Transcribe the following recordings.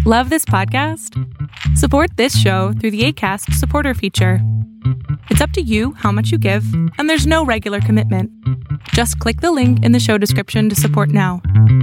Love this podcast? Support this show through the Acast supporter feature. It's up to you how much you give, and there's no regular commitment. Just click the link in the show description to support now.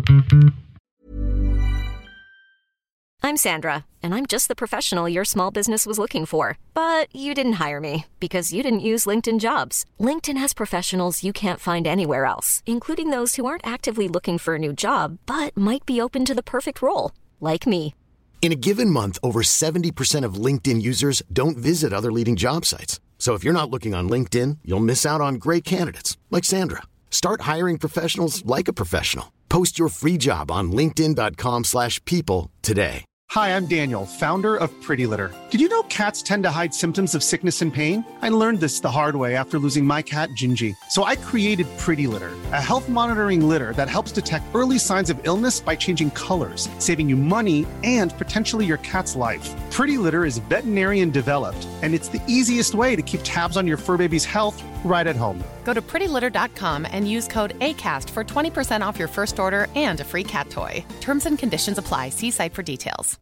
I'm Sandra, and I'm just the professional your small business was looking for. But you didn't hire me because you didn't use LinkedIn Jobs. LinkedIn has professionals you can't find anywhere else, including those who aren't actively looking for a new job, but might be open to the perfect role, like me. In a given month, over 70% of LinkedIn users don't visit other leading job sites. So if you're not looking on LinkedIn, you'll miss out on great candidates like Sandra. Start hiring professionals like a professional. Post your free job on linkedin.com/people today. Hi, I'm Daniel, founder of Pretty Litter. Did you know cats tend to hide symptoms of sickness and pain? I learned this the hard way after losing my cat, Gingy. So I created Pretty Litter, a health monitoring litter that helps detect early signs of illness by changing colors, saving you money and potentially your cat's life. Pretty Litter is veterinarian developed, and it's the easiest way to keep tabs on your fur baby's health right at home. Go to prettylitter.com and use code ACAST for 20% off your first order and a free cat toy. Terms and conditions apply. See site for details.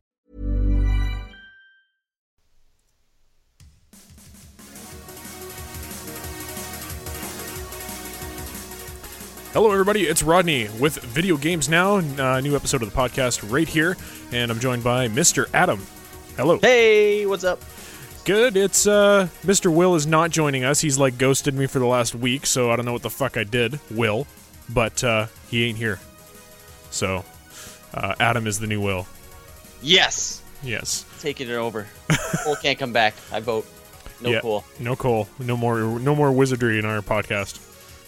Hello, everybody. It's Rodney with Video Games Now. New episode of the podcast right here, and I'm joined by Mr. Adam. Hello. Hey, what's up? Good. It's Mr. Will is not joining us. He's like ghosted me for the last week, so I don't know what the fuck I did, Will, but he ain't here. So Adam is the new Will. Yes. Taking it over. Cole can't come back. I vote. No Cole. No Cole. No more wizardry in our podcast.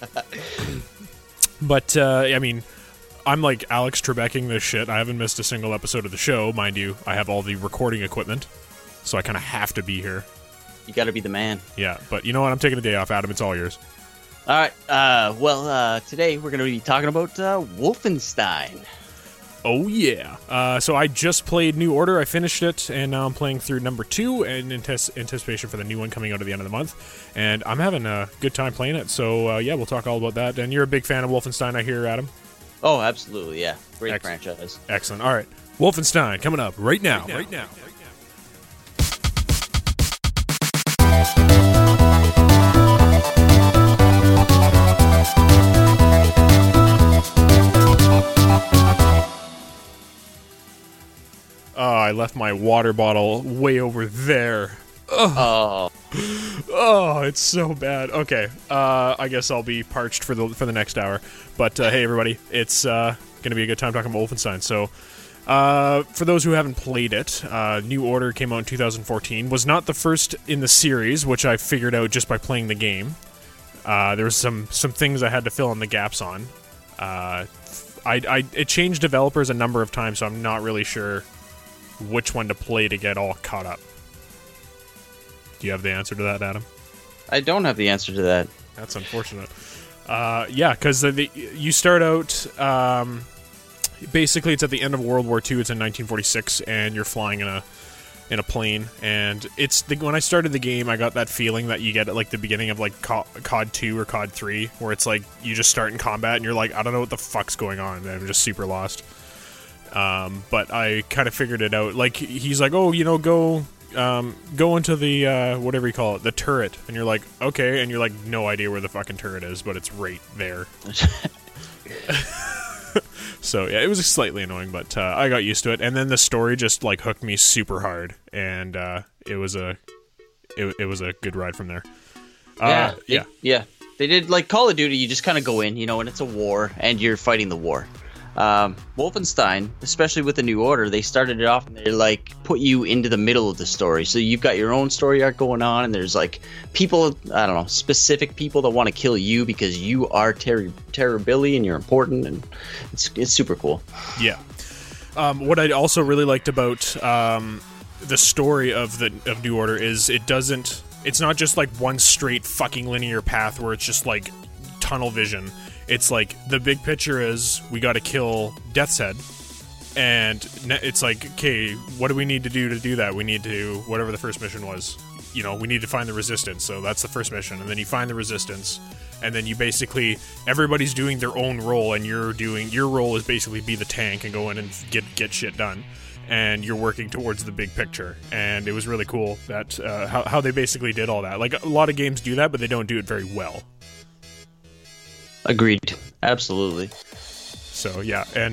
But I mean, I'm like Alex Trebecking this shit. I haven't missed a single episode of the show, mind you. I have all the recording equipment, so I kind of have to be here. You got to be the man. Yeah, but you know what? I'm taking a day off, Adam. It's all yours. All right. Today we're going to be talking about Wolfenstein. Oh, yeah. So I just played New Order. I finished it, and now I'm playing through number 2 in anticipation for the new one coming out at the end of the month. And I'm having a good time playing it. So, we'll talk all about that. And you're a big fan of Wolfenstein, I hear, Adam? Oh, absolutely, yeah. Great franchise. Excellent. All right. Wolfenstein coming up right now. I left my water bottle way over there. Ugh. Oh, it's so bad. Okay, I guess I'll be parched for the next hour. But hey, everybody, it's gonna be a good time talking about Wolfenstein. So, for those who haven't played it, New Order came out in 2014. Was not the first in the series, which I figured out just by playing the game. There was some things I had to fill in the gaps on. It changed developers a number of times, so I'm not really sure which one to play to get all caught up. Do you have the answer to that, Adam? I don't have the answer to that. That's unfortunate. Because you start out, basically it's at the end of World War II. It's in 1946, and you're flying in a plane. And when I started the game, I got that feeling that you get at like the beginning of like COD 2 or COD 3, where it's like you just start in combat and you're like, I don't know what the fuck's going on. And I'm just super lost. But I kind of figured it out. Like, he's like, oh, go into the, whatever you call it, the turret. And you're like, okay. And you're like, no idea where the fucking turret is, but it's right there. So, yeah, it was slightly annoying, but I got used to it. And then the story just, like, hooked me super hard. And it was a good ride from there. Yeah. They did, like, Call of Duty, you just kind of go in, and it's a war, and you're fighting the war. Wolfenstein, especially with the New Order, they started it off and they like put you into the middle of the story. So you've got your own story arc going on, and there's like people, I don't know, specific people that want to kill you because you are Terror Billy and you're important, and it's super cool. Yeah. What I also really liked about the story of New Order is it's not just like one straight fucking linear path where it's just like tunnel vision. It's like, the big picture is, we gotta kill Death's Head, and it's like, okay, what do we need to do that? We need to, whatever the first mission was, we need to find the Resistance, so that's the first mission, and then you find the Resistance, and then you basically, everybody's doing their own role, and your role is basically be the tank and go in and get shit done. and you're working towards the big picture. And it was really cool that how they basically did all that. Like, a lot of games do that, but they don't do it very well. Agreed. Absolutely. So yeah, and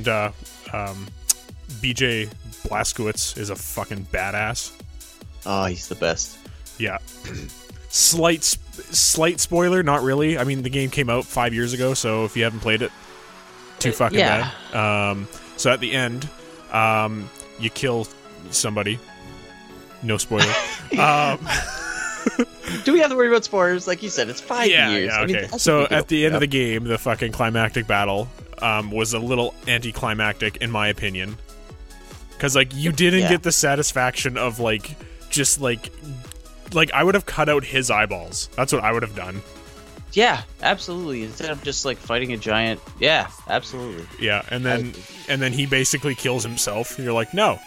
BJ Blazkowicz is a fucking badass. Oh, he's the best. Yeah. Slight spoiler, not really. I mean, the game came out 5 years ago, so if you haven't played it, too fucking bad. So at the end, you kill somebody. No spoiler. Do we have to worry about spoilers? Like you said, it's 5 years. Yeah, okay. So at the end of the game, the fucking climactic battle was a little anticlimactic, in my opinion. Because, like, you didn't get the satisfaction of, like, just, like, I would have cut out his eyeballs. That's what I would have done. Yeah, absolutely. Instead of just, like, fighting a giant. Yeah, absolutely. Yeah, and then he basically kills himself. And you're like, no.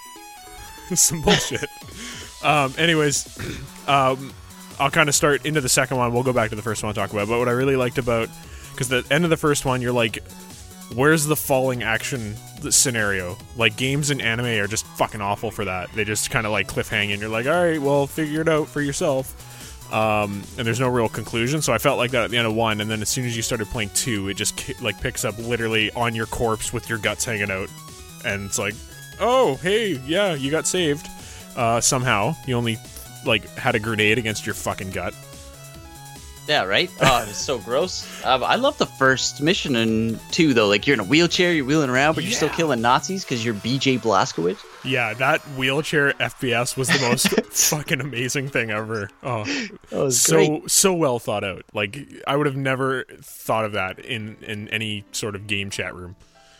Some bullshit. Anyways, I'll kind of start into the second one. We'll go back to the first one and talk about it. But what I really liked about... Because the end of the first one, you're like, where's the falling action scenario? Like, games and anime are just fucking awful for that. They just kind of, like, cliffhang, and you're like, all right, well, figure it out for yourself. And there's no real conclusion. So I felt like that at the end of 1, and then as soon as you started playing 2, it just, like, picks up literally on your corpse with your guts hanging out. And it's like, oh, hey, yeah, you got saved. Somehow. You only, like, had a grenade against your fucking gut. Yeah, right? Oh, it's so gross. I love the first mission in 2, though. Like, you're in a wheelchair, you're wheeling around, but you're still killing Nazis because you're BJ Blazkowicz. Yeah, that wheelchair FPS was the most fucking amazing thing ever. Oh, that was great. So well thought out. Like, I would have never thought of that in any sort of game chat room.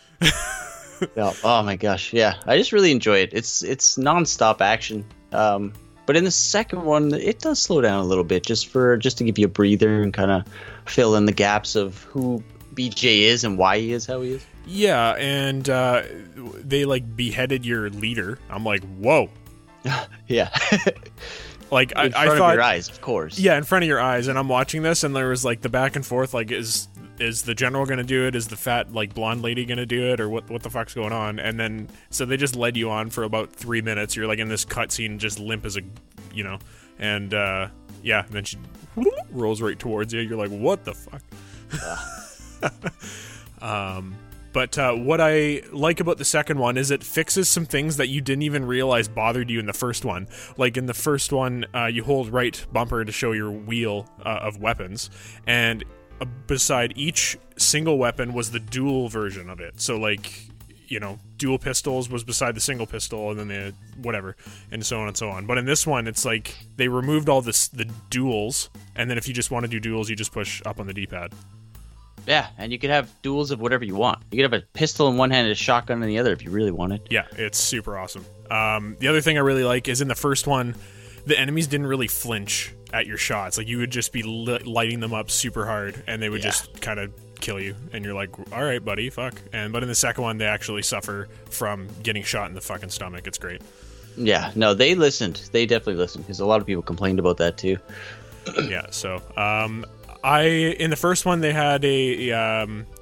Oh my gosh, yeah. I just really enjoy it. It's non-stop action. But in the second one, it does slow down a little bit just to give you a breather and kind of fill in the gaps of who BJ is and why he is how he is. Yeah, and they, like, beheaded your leader. I'm like, whoa. Yeah. Like, in front of your eyes, of course. Yeah, in front of your eyes. And I'm watching this, and there was, like, the back and forth, like, is the general gonna do it? Is the fat, like, blonde lady gonna do it? Or what the fuck's going on? And then, so they just led you on for about 3 minutes. You're, like, in this cutscene, just limp as a, you know. And, yeah, and then she rolls right towards you. You're like, what the fuck? But what I like about the second one is it fixes some things that you didn't even realize bothered you in the first one. Like, in the first one, you hold right bumper to show your wheel of weapons, and beside each single weapon was the dual version of it. So, like, you know, dual pistols was beside the single pistol, and then the whatever, and so on and so on. But in this one, it's like they removed all the duals, and then if you just want to do duals, you just push up on the D-pad. Yeah, and you could have duels of whatever you want. You could have a pistol in one hand and a shotgun in the other if you really wanted. Yeah, it's super awesome. The other thing I really like is in the first one, the enemies didn't really flinch at your shots. Like, you would just be lighting them up super hard, and they would just kind of kill you. And you're like, all right, buddy, fuck. But in the second one, they actually suffer from getting shot in the fucking stomach. It's great. Yeah, no, they listened. They definitely listened, because a lot of people complained about that, too. Yeah, so... in the first one, they had a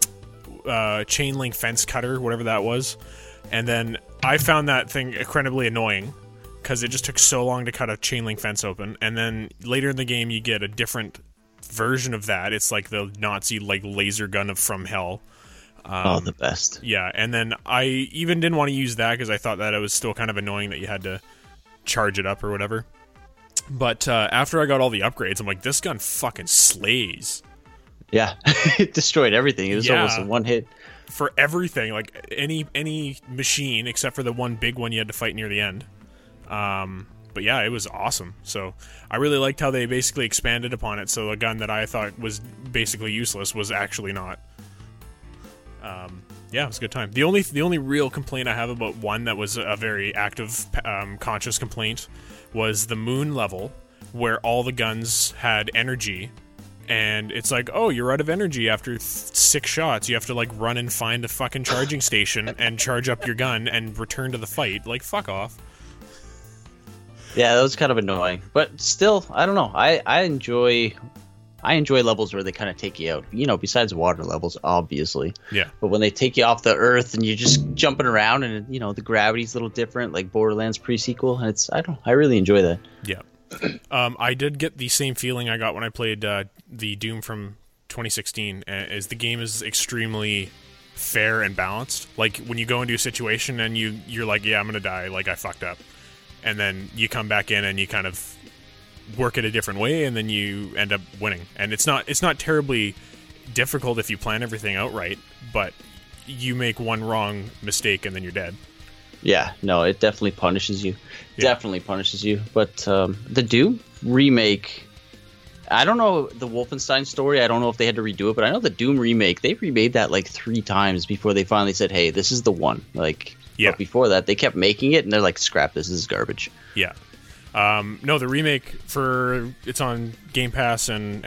chain link fence cutter, whatever that was, and then I found that thing incredibly annoying because it just took so long to cut a chain link fence open. And then later in the game, you get a different version of that. It's like the Nazi, like, laser gun from hell. The best. Yeah, and then I even didn't want to use that because I thought that it was still kind of annoying that you had to charge it up or whatever. But after I got all the upgrades, I'm like, this gun fucking slays. Yeah, it destroyed everything. It was almost a one hit. For everything, like any machine except for the one big one you had to fight near the end. But yeah, it was awesome. So I really liked how they basically expanded upon it. So a gun that I thought was basically useless was actually not. Yeah, it was a good time. The only real complaint I have about 1 that was a very active, conscious complaint was the moon level, where all the guns had energy, and it's like, oh, you're out of energy after 6 shots. You have to, like, run and find a fucking charging station and charge up your gun and return to the fight. Like, fuck off. Yeah, that was kind of annoying, but still, I don't know. I I enjoy levels where they kind of take you out. You know, besides water levels, obviously. Yeah. But when they take you off the earth and you're just jumping around, and you know the gravity's a little different, like Borderlands pre-sequel, and I really enjoy that. Yeah. I did get the same feeling I got when I played the Doom from 2016. Is the game is extremely fair and balanced. Like when you go into a situation and you're like, yeah, I'm gonna die, like I fucked up, and then you come back in and you kind of work it a different way, and then you end up winning. And it's not terribly difficult if you plan everything out right, but you make one wrong mistake and then you're dead. Yeah, no, it definitely punishes you. Yeah. Definitely punishes you. But the Doom remake, I don't know the Wolfenstein story. I don't know if they had to redo it, but I know the Doom remake, they remade that like 3 times before they finally said, hey, this is the one. Like, yeah. But before that, they kept making it, and they're like, scrap this is garbage. Yeah. No, the remake it's on Game Pass, and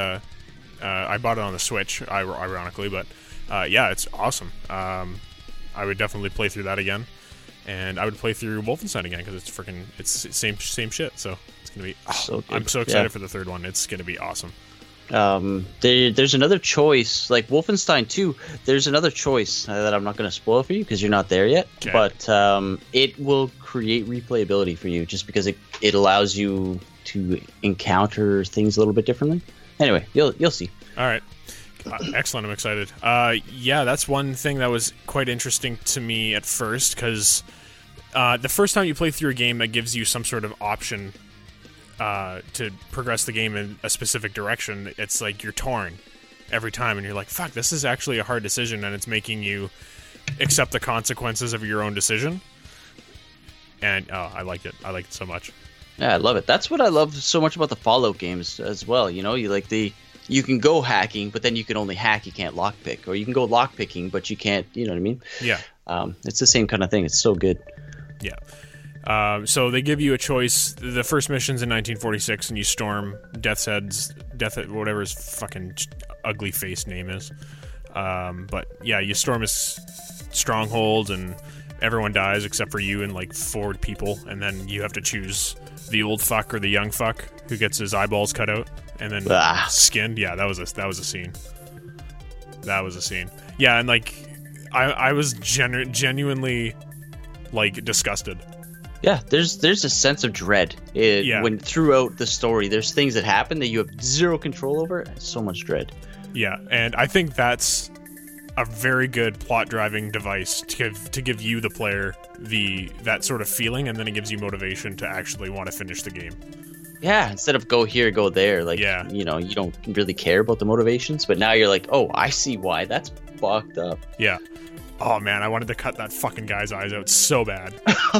I bought it on the Switch, ironically, but yeah, it's awesome. I would definitely play through that again, and I would play through Wolfenstein again because it's same shit. So it's gonna be. So good. I'm so excited for the third one. It's gonna be awesome. There's another choice, like Wolfenstein 2. There's another choice that I'm not going to spoil for you because you're not there yet. Okay. But it will create replayability for you just because it allows you to encounter things a little bit differently. Anyway, you'll see. All right. Excellent. I'm excited. Yeah, that's one thing that was quite interesting to me at first because the first time you play through a game that gives you some sort of option to progress the game in a specific direction, it's like you're torn every time, and you're like, fuck, this is actually a hard decision, and it's making you accept the consequences of your own decision. And I liked it. I liked it so much. Yeah, I love it. That's what I love so much about the Fallout games as well. You know, you can go hacking, but then you can only hack, you can't lockpick. Or you can go lockpicking, but you can't, you know what I mean? Yeah. It's the same kind of thing. It's so good. Yeah. So they give you a choice. The first mission's in 1946, and you storm Death's Head, whatever his fucking ugly face name is. But yeah, you storm his stronghold, and everyone dies except for you and like 4 people, and then you have to choose the old fuck or the young fuck who gets his eyeballs cut out and then skinned. Yeah, that was a scene. That was a scene. Yeah, and like I was genuinely like disgusted. Yeah, there's a sense of dread when throughout the story there's things that happen that you have zero control over. So much dread. Yeah, and I think that's a very good plot driving device to give you, the player, that sort of feeling, and then it gives you motivation to actually want to finish the game. Yeah, instead of go here, go there. Like, you know, you don't really care about the motivations, but now you're like, oh, I see why. That's fucked up. Yeah. Oh man, I wanted to cut that fucking guy's eyes out so bad.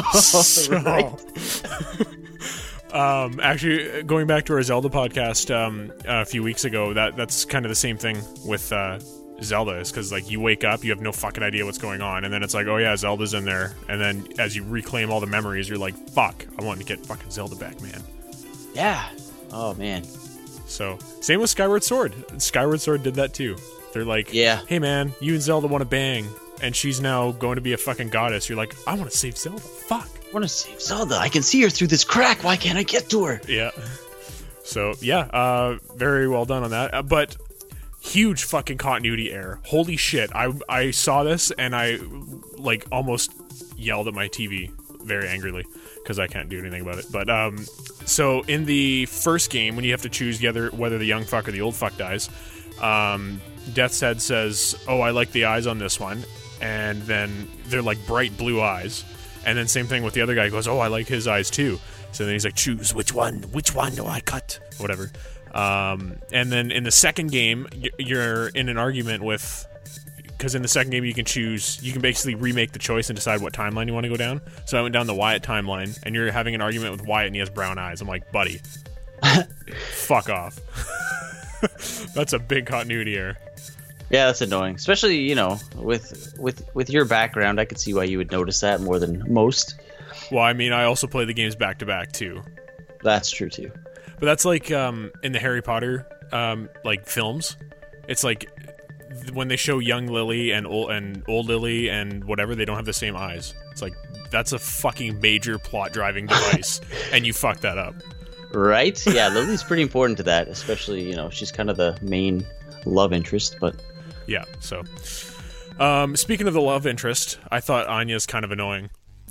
Actually, going back to our Zelda podcast a few weeks ago, that's kind of the same thing with Zelda, is because like you wake up, you have no fucking idea what's going on, and then it's like, oh yeah, Zelda's in there, and then as you reclaim all the memories, you're like, fuck, I want to get fucking Zelda back, man. Yeah. Oh man. So same with Skyward Sword. Skyward Sword did that too. They're like, hey man, you and Zelda want to bang, and she's now going to be a fucking goddess. You're like, I want to save Zelda. Fuck. I want to save Zelda. I can see her through this crack. Why can't I get to her? Yeah. So, yeah, very well done on that. But huge fucking continuity error. Holy shit. I saw this, and I, like, almost yelled at my TV very angrily, because I can't do anything about it. But, so in the first game, when you have to choose whether the young fuck or the old fuck dies, Death's Head says, oh, I like the eyes on this one. And then they're like bright blue eyes. And then same thing with the other guy. He goes, oh, I like his eyes too. So then he's like, choose which one do I cut? Whatever. And then in the second game, you're in an argument with, because in the second game you can basically remake the choice and decide what timeline you want to go down. So I went down the Wyatt timeline, and you're having an argument with Wyatt, and he has brown eyes. I'm like, buddy, fuck off. That's a big continuity error. Yeah, that's annoying. Especially, you know, with your background, I could see why you would notice that more than most. Well, I mean, I also play the games back to back too. That's true too. But that's like in the Harry Potter like films. It's like when they show young Lily and old Lily and whatever, they don't have the same eyes. It's like, that's a fucking major plot driving device, and you fuck that up. Right? Yeah, Lily's pretty important to that, especially, you know, she's kind of the main love interest, but... Yeah, so... speaking of the love interest, I thought Anya's kind of annoying.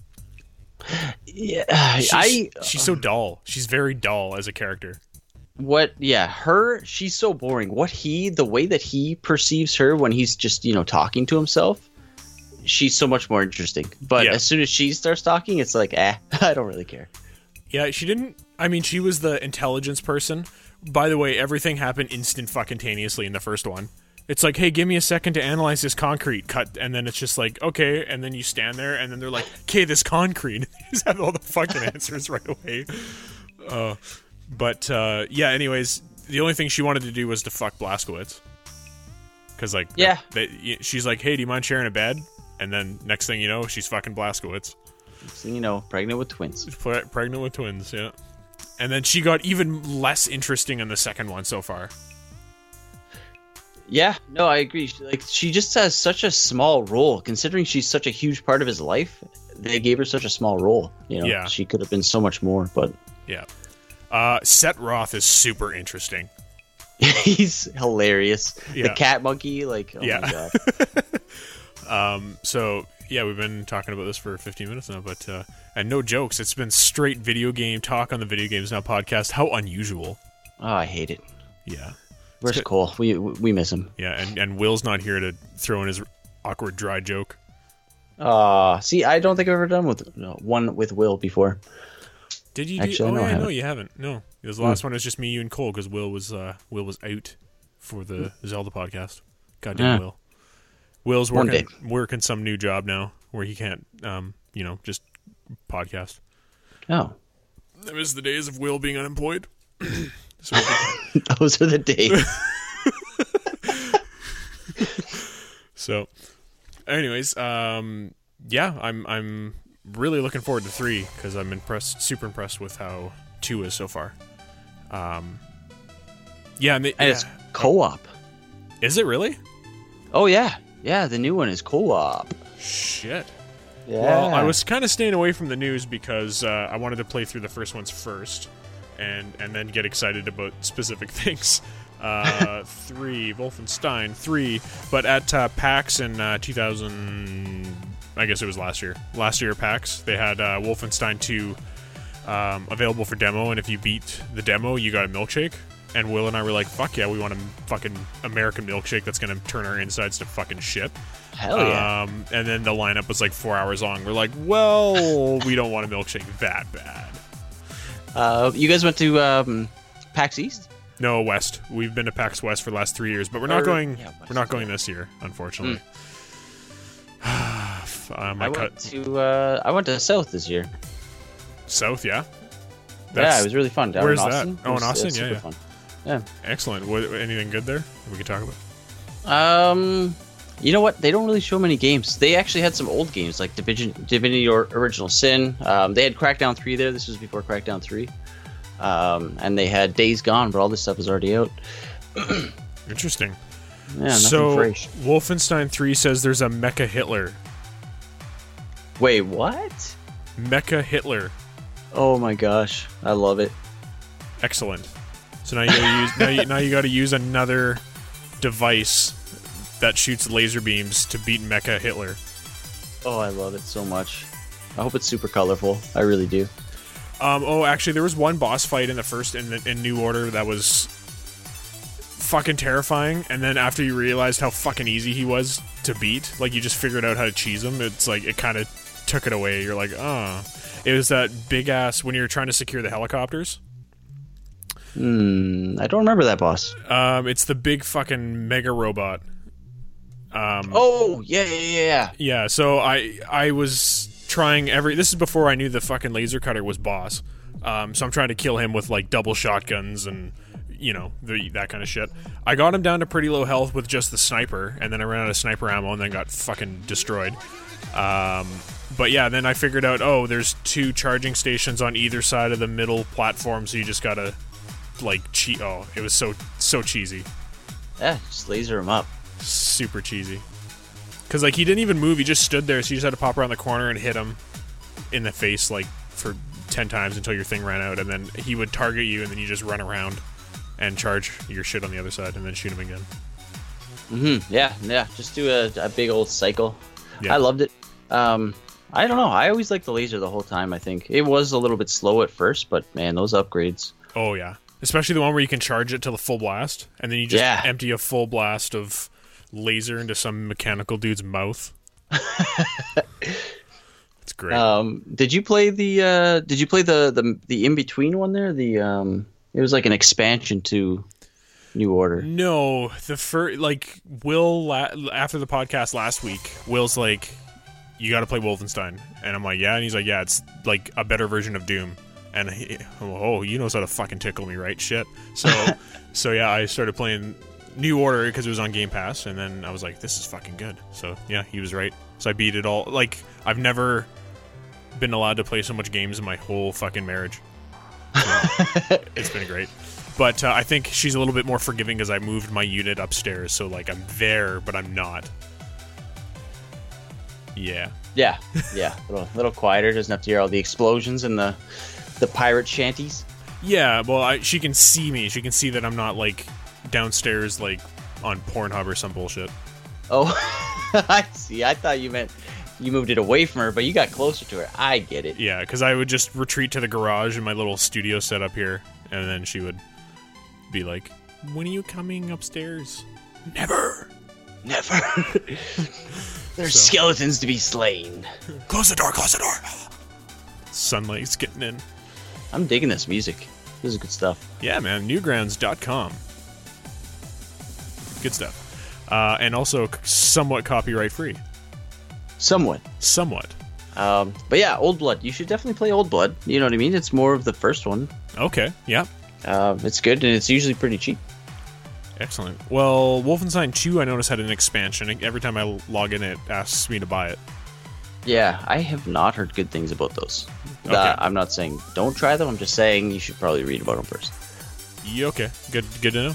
Yeah, she's so dull. She's very dull as a character. She's so boring. The way that he perceives her when he's just, you know, talking to himself, she's so much more interesting. But as soon as she starts talking, it's like, I don't really care. Yeah, she was the intelligence person. By the way, everything happened fucking-taneously in the first one. It's like, hey, give me a second to analyze this concrete cut, and then it's just like, okay, and then you stand there, and then they're like, okay, this concrete. You just have all the fucking answers right away. Anyways, the only thing she wanted to do was to fuck Blazkowicz. Because, like, she's like, hey, do you mind sharing a bed? And then, next thing you know, she's fucking Blazkowicz. Next thing you know, pregnant with twins. Pregnant with twins, yeah. And then she got even less interesting in the second one so far. Yeah, no, I agree. She just has such a small role, considering she's such a huge part of his life. They gave her such a small role. You know, she could have been so much more, but yeah. Set Roth is super interesting. He's hilarious. Yeah. The cat monkey, like, oh my god. So yeah, we've been talking about this for 15 minutes now, but and no jokes, it's been straight video game talk on the Video Games Now podcast. How unusual. Oh, I hate it. Yeah. Where's Cole? We miss him. Yeah, and Will's not here to throw in his awkward dry joke. See, I don't think I've ever done one with Will before. Did you? Actually, no, you haven't. No, because the last one was just me, you, and Cole, because Will was out for the Zelda podcast. Goddamn Will. Will's working some new job now where he can't, just podcast. Oh, it was the days of Will being unemployed. Those are the days. So, anyways, I'm really looking forward to 3 because I'm super impressed with how 2 is so far. And it's co-op. Is it really? Oh yeah, the new one is co-op. Shit. Yeah. Well, I was kind of staying away from the news because I wanted to play through the first ones first. And then get excited about specific things. 3, Wolfenstein 3, but at PAX in 2000, I guess it was last year at PAX, they had Wolfenstein 2 available for demo, and if you beat the demo, you got a milkshake. And Will and I were like, fuck yeah, we want a fucking American milkshake that's going to turn our insides to fucking shit. Hell yeah. And then the lineup was like 4 hours long. We're like, well, we don't want a milkshake that bad. You guys went to PAX East? No, West. We've been to PAX West for the last 3 years, but we're not going. We're not going this year, unfortunately. I went to South this year. South, yeah. It was really fun. Where's that? Oh, in Austin, yeah. Fun. Yeah. Excellent. Anything good there that we could talk about? You know what? They don't really show many games. They actually had some old games like Divinity or Original Sin. They had Crackdown 3 there. This was before Crackdown 3. And they had Days Gone, but all this stuff is already out. Interesting. Yeah, so fresh. Wolfenstein 3 says there's a Mecha Hitler. Wait, what? Mecha Hitler. Oh my gosh, I love it. Excellent. So now you gotta use now you got to use another device that shoots laser beams to beat Mecha Hitler. Oh, I love it so much. I hope it's super colorful. I really do. Actually, there was one boss fight in the first in New Order that was fucking terrifying, and then after you realized how fucking easy he was to beat, like you just figured out how to cheese him, it's like it kind of took it away. You're like, oh. It was that big ass when you're trying to secure the helicopters. I don't remember that boss. It's the big fucking mega robot. Yeah. Yeah, so I was trying this is before I knew the fucking laser cutter was boss. So I'm trying to kill him with like double shotguns and that kind of shit. I got him down to pretty low health with just the sniper, and then I ran out of sniper ammo and then got fucking destroyed. But yeah, then I figured out, there's 2 charging stations on either side of the middle platform, so you just gotta like cheat. Oh, it was so cheesy. Yeah, just laser him up. Super cheesy. Because like he didn't even move; he just stood there. So you just had to pop around the corner and hit him in the face, like for 10 times until your thing ran out, and then he would target you, and then you just run around and charge your shit on the other side, and then shoot him again. Yeah. Just do a big old cycle. Yeah. I loved it. I don't know. I always liked the laser the whole time. I think it was a little bit slow at first, but man, those upgrades. Oh yeah, especially the one where you can charge it to the full blast, and then you just empty a full blast of laser into some mechanical dude's mouth. It's great. Did you play the in between one there? It was like an expansion to New Order. No, Will after the podcast last week, Will's like, you got to play Wolfenstein, and I'm like, yeah, and he's like, yeah, it's like a better version of Doom, and you know how to fucking tickle me, right? Shit. So yeah, I started playing New Order because it was on Game Pass, and then I was like, this is fucking good. So yeah, he was right. So I beat it all. Like, I've never been allowed to play so much games in my whole fucking marriage. So, it's been great. But I think she's a little bit more forgiving because I moved my unit upstairs, so like I'm there, but I'm not. Yeah. Little quieter. Doesn't have to hear all the explosions and the pirate shanties. Yeah, well, she can see me. She can see that I'm not like downstairs, like on Pornhub or some bullshit. Oh, I see. I thought you meant you moved it away from her, but you got closer to her. I get it. Yeah, because I would just retreat to the garage in my little studio set up here, and then she would be like, when are you coming upstairs? Never. There's skeletons to be slain. Close the door. Sunlight's getting in. I'm digging this music. This is good stuff. Yeah, man. Newgrounds.com. Good stuff. And also somewhat copyright free. Somewhat. But yeah, Old Blood. You should definitely play Old Blood. You know what I mean? It's more of the first one. Okay, yeah. It's good, and it's usually pretty cheap. Excellent. Well, Wolfenstein 2, I noticed, had an expansion. Every time I log in, it asks me to buy it. Yeah, I have not heard good things about those. Okay. I'm not saying don't try them. I'm just saying you should probably read about them first. Yeah, okay. Good to know.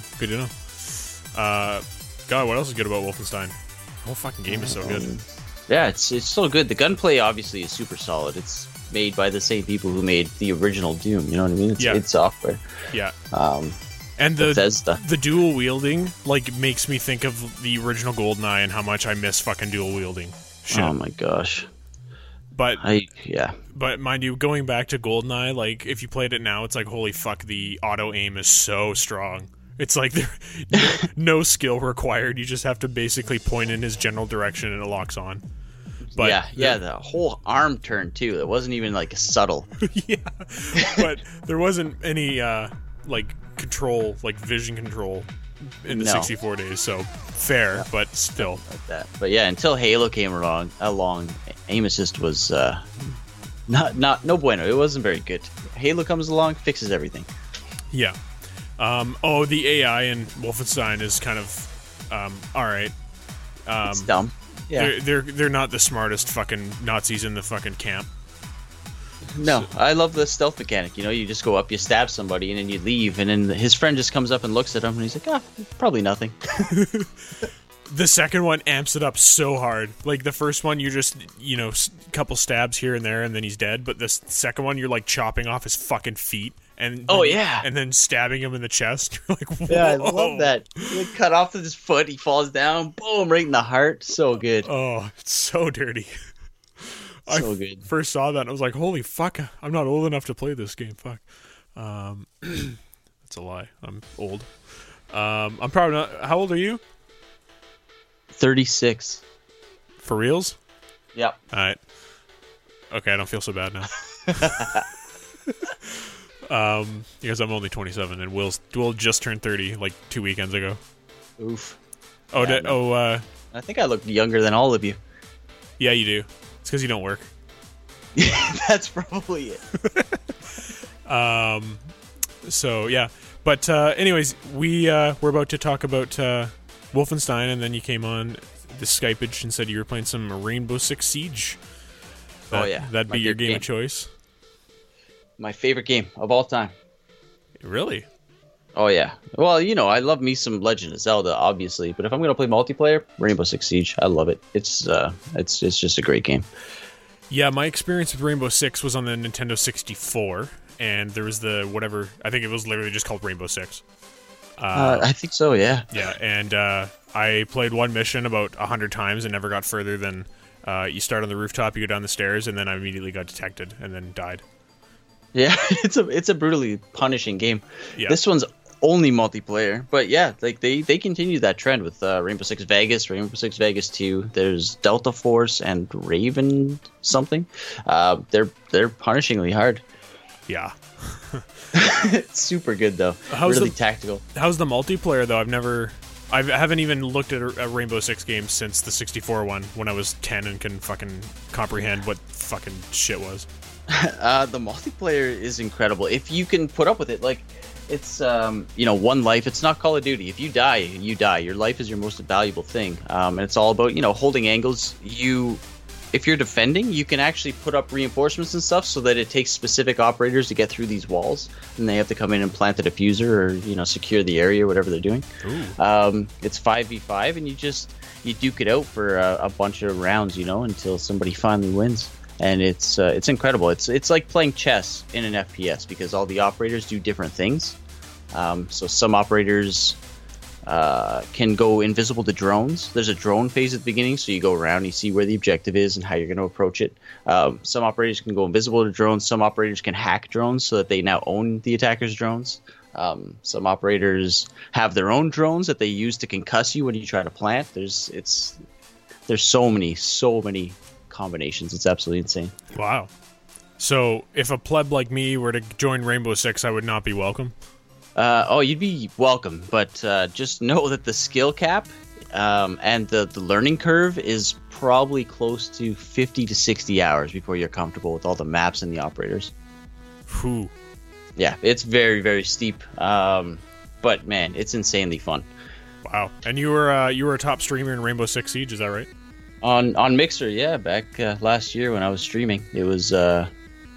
God, what else is good about Wolfenstein? The whole fucking game is so good. Yeah, it's so good. The gunplay obviously is super solid. It's made by the same people who made the original Doom. You know what I mean? It's software. Yeah. And the dual wielding makes me think of the original GoldenEye and how much I miss fucking dual wielding. Shit. Oh my gosh. But But mind you, going back to GoldenEye, if you played it now, it's like, holy fuck, the auto aim is so strong. It's like no skill required. You just have to basically point in his general direction and it locks on. But the whole arm turn too. It wasn't even subtle. Yeah, but there wasn't any control, vision control in the 64 days. So fair, but still like that. But yeah, until Halo came along, aim assist was no bueno. It wasn't very good. Halo comes along, fixes everything. Yeah. The AI in Wolfenstein is kind of all right. It's dumb. Yeah, they're not the smartest fucking Nazis in the fucking camp. No, I love the stealth mechanic. You just go up, you stab somebody, and then you leave, and then his friend just comes up and looks at him, and he's like, probably nothing. The second one amps it up so hard. The first one, you're just, a couple stabs here and there, and then he's dead. But the second one, you're chopping off his fucking feet. And then stabbing him in the chest. You're like, whoa. Yeah, I love that. You cut off his foot, he falls down, boom, right in the heart. So good. Oh, it's so dirty. So good. First saw that and I was like, holy fuck, I'm not old enough to play this game. Fuck. That's a lie. I'm old. I'm probably not. How old are you? 36. For reals? Yep. Alright. Okay, I don't feel so bad now. Because I'm only 27 and Will just turned 30 2 weekends ago. Oof. I think I look younger than all of you. Yeah, you do. It's because you don't work. That's probably it. So yeah, but anyways, we're about to talk about Wolfenstein, and then you came on the Skypeage and said you were playing some Rainbow Six Siege. That'd be your game of choice. My favorite game of all time. Really? Oh yeah. Well, I love me some Legend of Zelda, obviously, but if I'm gonna play multiplayer, Rainbow Six Siege, I love it. It's just a great game. Yeah, my experience with Rainbow Six was on the Nintendo 64, and there was the whatever, I think it was literally just called Rainbow Six. I think so, yeah. Yeah, and I played one mission about 100 times and never got further than you start on the rooftop, you go down the stairs, and then I immediately got detected and then died. Yeah, it's a brutally punishing game. Yeah. This one's only multiplayer, but yeah, like they continue that trend with Rainbow Six Vegas, Rainbow Six Vegas 2. There's Delta Force and Raven something. They're punishingly hard. Yeah. It's super good though. Really tactical. How's the multiplayer though? I haven't even looked at a Rainbow Six game since the 64 one when I was 10 and can fucking comprehend what fucking shit was. The multiplayer is incredible if you can put up with it. Like, it's one life. It's not Call of Duty. If you die, you die. Your life is your most valuable thing, and it's all about holding angles. If you're defending, you can actually put up reinforcements and stuff so that it takes specific operators to get through these walls, and they have to come in and plant a diffuser or secure the area, whatever they're doing. It's 5v5, and you duke it out for a bunch of rounds, until somebody finally wins. And it's incredible. It's like playing chess in an FPS because all the operators do different things. So some operators can go invisible to drones. There's a drone phase at the beginning, so you go around, you see where the objective is and how you're going to approach it. Some operators can go invisible to drones. Some operators can hack drones so that they now own the attacker's drones. Some operators have their own drones that they use to concuss you when you try to plant. There's so many combinations. It's absolutely insane. Wow. So if a pleb like me were to join Rainbow Six, I would not be welcome? You'd be welcome, but just know that the skill cap and the learning curve is probably close to 50 to 60 hours before you're comfortable with all the maps and the operators. Whew. Yeah, it's very, very steep. But man, it's insanely fun. Wow. And you were a top streamer in Rainbow Six Siege, is that right? On Mixer, yeah, back last year when I was streaming. It was I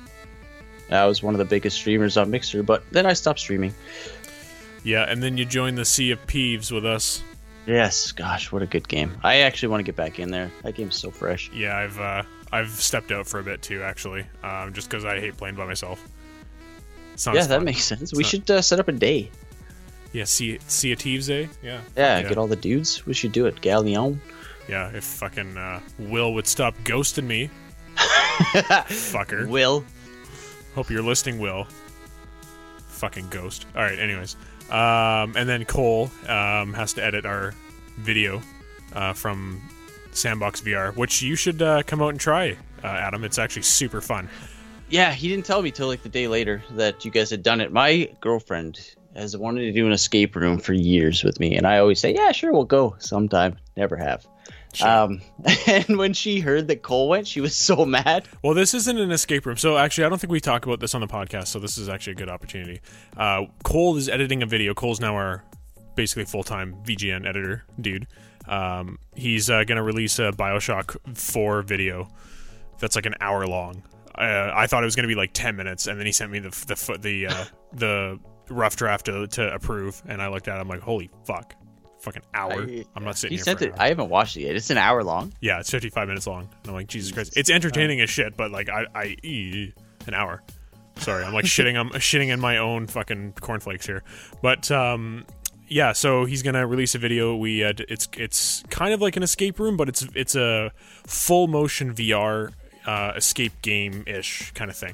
was one of the biggest streamers on Mixer, but then I stopped streaming. Yeah, and then you joined the Sea of Peeves with us. Yes, gosh, what a good game. I actually want to get back in there. That game's so fresh. Yeah, I've stepped out for a bit too, actually, just because I hate playing by myself. Yeah, that makes sense. We should set up a day. Yeah, Sea of Thieves Day? Yeah. Yeah, get all the dudes. We should do it. Galleon. Yeah, if fucking Will would stop ghosting me. Fucker. Will. Hope you're listening, Will. Fucking ghost. Alright, anyways. And then Cole has to edit our video from Sandbox VR, which you should come out and try, Adam. It's actually super fun. Yeah, he didn't tell me till like the day later that you guys had done it. My girlfriend has wanted to do an escape room for years with me, and I always say, yeah, sure, we'll go sometime. Never have. Sure. And when she heard that Cole went, she was so mad. Well, this isn't an escape room. So actually, I don't think we talk about this on the podcast, so this is actually a good opportunity. Cole is editing a video. Cole's now our basically full-time VGN editor dude. He's going to release a BioShock 4 video that's like an hour long. I thought it was going to be like 10 minutes, and then he sent me the rough draft to approve, and I looked at it, I'm like, holy fuck. Fucking hour. I'm not sitting here for an hour. I haven't watched it yet. It's an hour long. Yeah, it's 55 minutes long. And I'm like, Jesus Christ. It's entertaining as shit, but like an hour. Sorry, I'm like shitting in my own fucking cornflakes here. But yeah, so he's gonna release a video. It's kind of like an escape room, but it's a full motion VR escape game-ish kind of thing.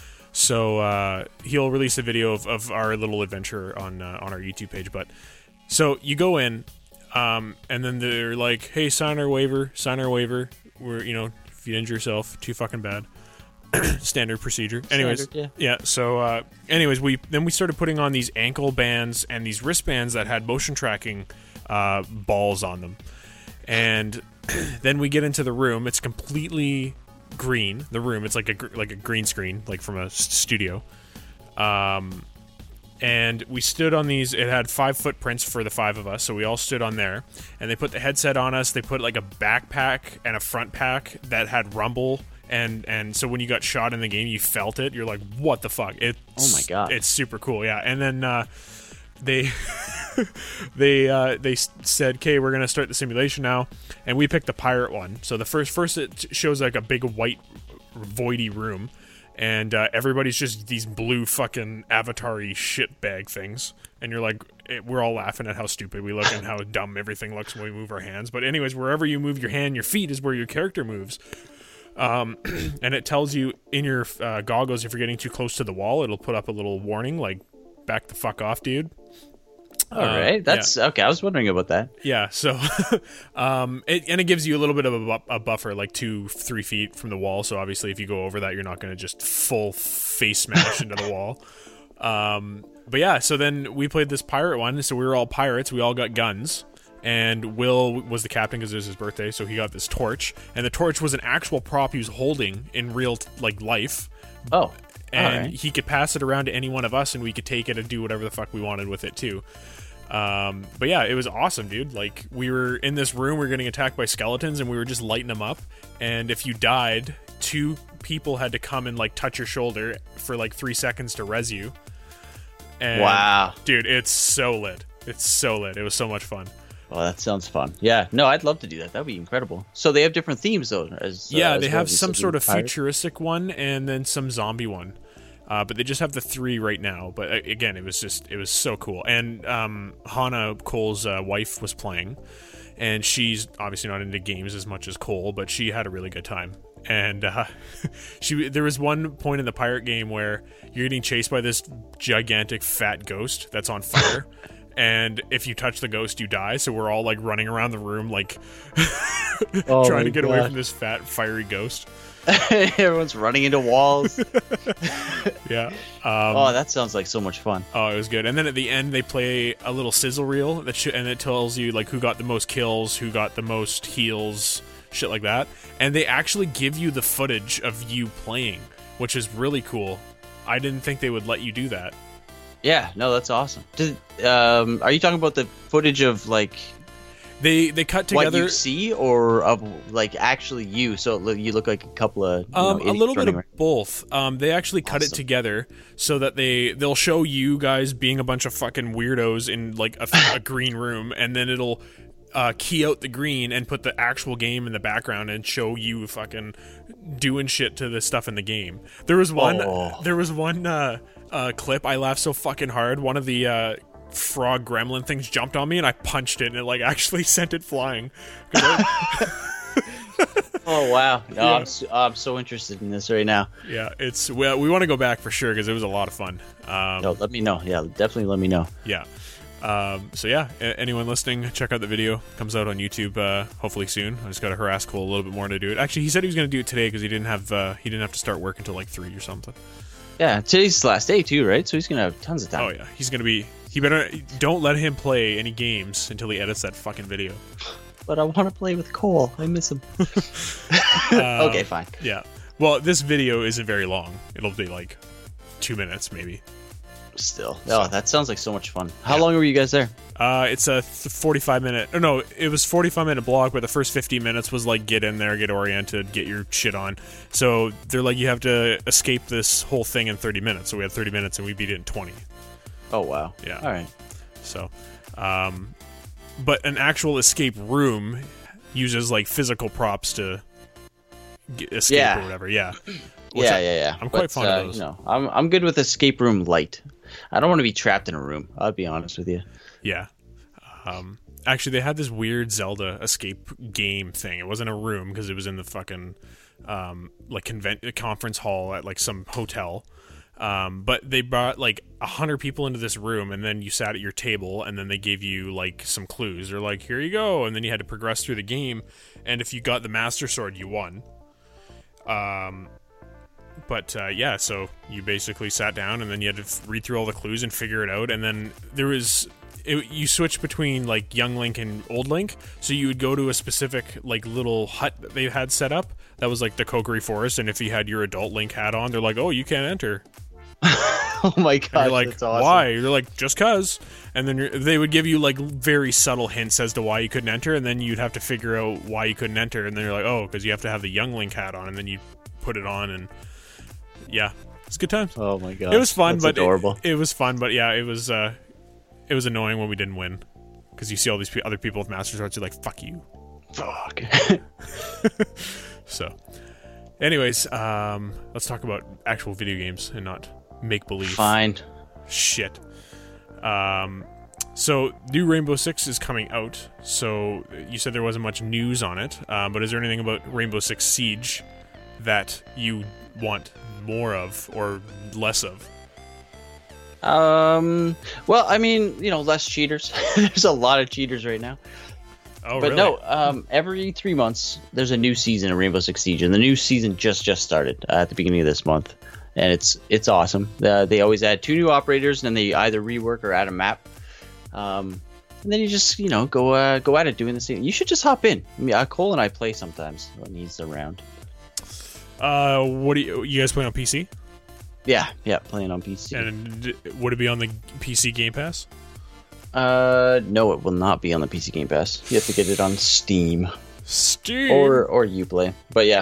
So he'll release a video of our little adventure on our YouTube page, but so you go in, and then they're like, "Hey, sign our waiver. We're, if you injure yourself, too fucking bad." Standard procedure. Anyways, yeah. So, anyways, we started putting on these ankle bands and these wristbands that had motion tracking balls on them, and then we get into the room. It's completely green. The room. It's like a green screen, like from a studio. And we stood on these. It had 5 footprints for the 5 of us, so we all stood on there. And they put the headset on us. They put like a backpack and a front pack that had rumble. And so when you got shot in the game, you felt it. You're like, what the fuck? Oh my god! It's super cool, yeah. And then they they said, "Okay, we're gonna start the simulation now." And we picked the pirate one. So the first it shows like a big white voidy room, and everybody's just these blue fucking avatar-y shitbag things, and you're like, we're all laughing at how stupid we look and how dumb everything looks when we move our hands. But anyways, wherever you move your hand, your feet is where your character moves. And it tells you in your goggles, if you're getting too close to the wall, it'll put up a little warning like, back the fuck off, dude. All right, that's okay. I was wondering about that. Yeah, so it gives you a little bit of a buffer, like 2-3 feet from the wall. So obviously, if you go over that, you're not going to just full face smash into the wall. But yeah, so then we played this pirate one. So we were all pirates. We all got guns. And Will was the captain because it was his birthday, so he got this torch. And the torch was an actual prop he was holding in real life. Oh. And he could pass it around to any one of us, and we could take it and do whatever the fuck we wanted with it too. But yeah, it was awesome, dude. Like, we were in this room, we were getting attacked by skeletons, and we were just lighting them up. And if you died, 2 people had to come and like touch your shoulder for like 3 seconds to res you. And, wow, dude, it's so lit. It's so lit. It was so much fun. Oh, that sounds fun. Yeah, no, I'd love to do that. That'd be incredible. So they have different themes, though. They have some sort of futuristic one and then some zombie one. But they just have the 3 right now. But again, it was so cool. And Hannah, Cole's wife, was playing. And she's obviously not into games as much as Cole, but she had a really good time. And there was one point in the pirate game where you're getting chased by this gigantic fat ghost that's on fire. And if you touch the ghost, you die. So we're all like running around the room, like trying to get away from this fat, fiery ghost. Everyone's running into walls. Yeah. That sounds like so much fun. Oh, it was good. And then at the end, they play a little sizzle reel and it tells you like who got the most kills, who got the most heals, shit like that. And they actually give you the footage of you playing, which is really cool. I didn't think they would let you do that. Yeah, no, that's awesome. Are you talking about the footage of like they cut together what you see, or of like actually you? So you look like a couple of a little bit of both. They actually cut it together so that they'll show you guys being a bunch of fucking weirdos in like a green room, and then it'll key out the green and put the actual game in the background and show you fucking doing shit to the stuff in the game. There was one clip I laughed so fucking hard. One of the frog gremlin things jumped on me and I punched it and it like actually sent it flying. Oh wow! No, yeah. I'm so interested in this right now. Yeah, we want to go back for sure because it was a lot of fun. No, let me know. Yeah, definitely let me know. Yeah. So yeah, anyone listening, check out the video. Comes out on YouTube hopefully soon. I just got to harass Cole a little bit more to do it. Actually, he said he was going to do it today because he didn't have to start work until like 3 or something. Yeah, today's the last day too, right? So he's going to have tons of time. Oh yeah, he better don't let him play any games until he edits that fucking video. But I want to play with Cole. I miss him. Okay, fine. Yeah. Well, this video isn't very long. It'll be like 2 minutes maybe. Still. Oh, that sounds like so much fun. How long were you guys there? It's a 45-minute... Oh, no, it was 45-minute block, but the first 15 minutes was like get in there, get oriented, get your shit on. So they're like, you have to escape this whole thing in 30 minutes. So we had 30 minutes and we beat it in 20. Oh, wow. Yeah. All right. So, but an actual escape room uses like physical props to escape or whatever. Yeah. Yeah. I'm quite fond of those. I'm good with escape room light. I don't want to be trapped in a room. I'll be honest with you. Yeah. Actually, they had this weird Zelda escape game thing. It wasn't a room because it was in the fucking conference hall at like some hotel. But they brought like 100 people into this room, and then you sat at your table, and then they gave you like some clues. They're like, here you go, and then you had to progress through the game. And if you got the Master Sword, you won. So you basically sat down and then you had to read through all the clues and figure it out. And then you switch between like young Link and old Link. So you would go to a specific like little hut that they had set up that was like the Kokiri Forest. And if you had your adult Link hat on, they're like, oh, you can't enter. Oh my god! You're like, that's awesome. Why? You're like, just cause. And then they would give you like very subtle hints as to why you couldn't enter, and then you'd have to figure out why you couldn't enter. And then you're like, oh, because you have to have the young Link hat on, and then you put it on, and yeah, it's good times. Oh my god, it was fun, but adorable. It was fun, but yeah, it was annoying when we didn't win because you see all these other people with Master Swords. You're like, fuck you. Fuck. So. Anyways, let's talk about actual video games and not make-believe. Fine. Shit. So, new Rainbow Six is coming out. So, you said there wasn't much news on it, but is there anything about Rainbow Six Siege that you want more of or less of? Well, I mean, less cheaters. There's a lot of cheaters right now. Oh, but really? No, every 3 months there's a new season of Rainbow Six Siege, and the new season just started at the beginning of this month, and it's awesome. They always add 2 new operators, and then they either rework or add a map. And then you just go at it doing the same. You should just hop in. I mean, Cole and I play sometimes when he's around. What do you guys play on PC? Yeah, playing on PC. And would it be on the PC Game Pass? No, it will not be on the PC Game Pass. You have to get it on Steam. Or Uplay. But yeah.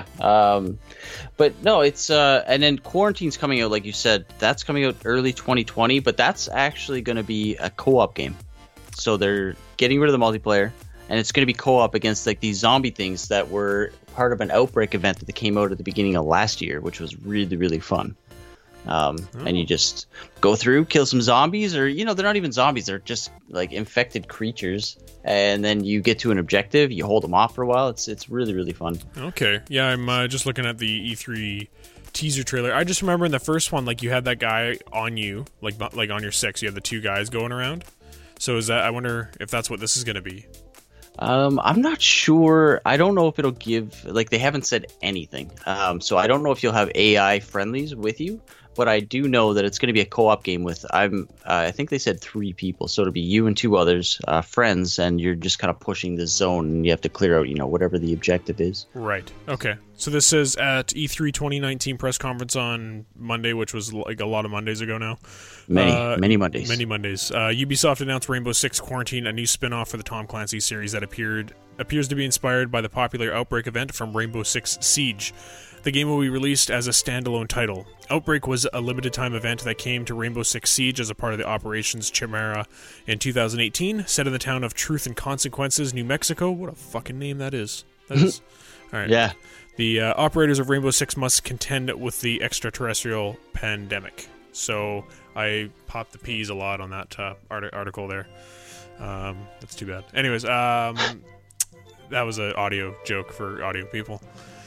But no, it's and then Quarantine's coming out, like you said. That's coming out early 2020, but that's actually going to be a co-op game. So they're getting rid of the multiplayer, and it's going to be co-op against like these zombie things that were part of an Outbreak event that came out at the beginning of last year, which was really, really fun. And you just go through, kill some zombies, or they're not even zombies, they're just like infected creatures, and then you get to an objective, you hold them off for a while. It's really, really fun. Okay, yeah, I'm just looking at the E3 teaser trailer. I just remember in the first one, like, you had that guy on you, like on your 6, you had the 2 guys going around. So I wonder if that's what this is going to be. I'm not sure. I don't know if it'll give, like, they haven't said anything. So I don't know if you'll have AI friendlies with you, but I do know that it's going to be a co-op game with, I think they said 3 people. So it'll be you and 2 others, friends, and you're just kind of pushing the zone, and you have to clear out, whatever the objective is. Right. Okay. So this is at E3 2019 press conference on Monday, which was like a lot of Mondays ago now. Many Mondays. Many Mondays. Ubisoft announced Rainbow Six Quarantine, a new spin-off for the Tom Clancy series that appears to be inspired by the popular Outbreak event from Rainbow Six Siege. The game will be released as a standalone title. Outbreak was a limited-time event that came to Rainbow Six Siege as a part of the Operations Chimera in 2018, set in the town of Truth and Consequences, New Mexico. What a fucking name that is. All right. Yeah. The operators of Rainbow Six must contend with the extraterrestrial pandemic. So I popped the P's a lot on that article there. That's too bad. Anyways, that was an audio joke for audio people.